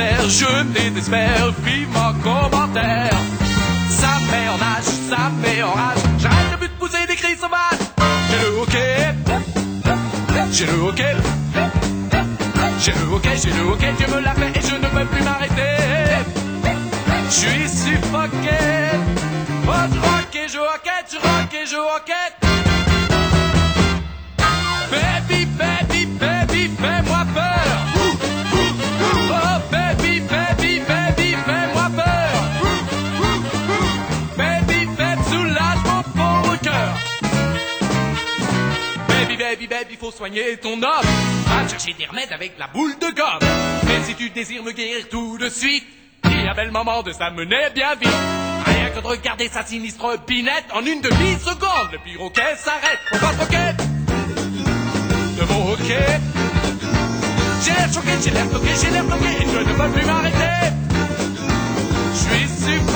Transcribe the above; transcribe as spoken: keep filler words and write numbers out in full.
faire, je me désespère, vivement commentaire. Ça me met en nage, ça me met en rage, j'arrête de plus de pousser des cris sauvages. J'ai le hockey, j'ai le hockey, j'ai le hockey, j'ai le hockey, Dieu me l'a fait et je ne peux plus m'arrêter. Je suis suffoqué, oh je rock et je hockey, je rock et je hockey. Baby, baby, baby, fais-moi peur. Oh baby, baby, baby, fais-moi peur. Baby, baby, soulage mon pauvre cœur. Baby, baby, baby, faut soigner ton homme. Va chercher des remèdes avec la boule de gomme. Mais si tu désires me guérir tout de suite, il y a bel moment de s'amener bien vite. Rien que de regarder sa sinistre binette, en une demi-seconde, le piroquet s'arrête. On va troquer de mon hockey. J'ai l'air choqué, j'ai l'air bloqué, j'ai l'air bloqué, et je ne peux plus m'arrêter.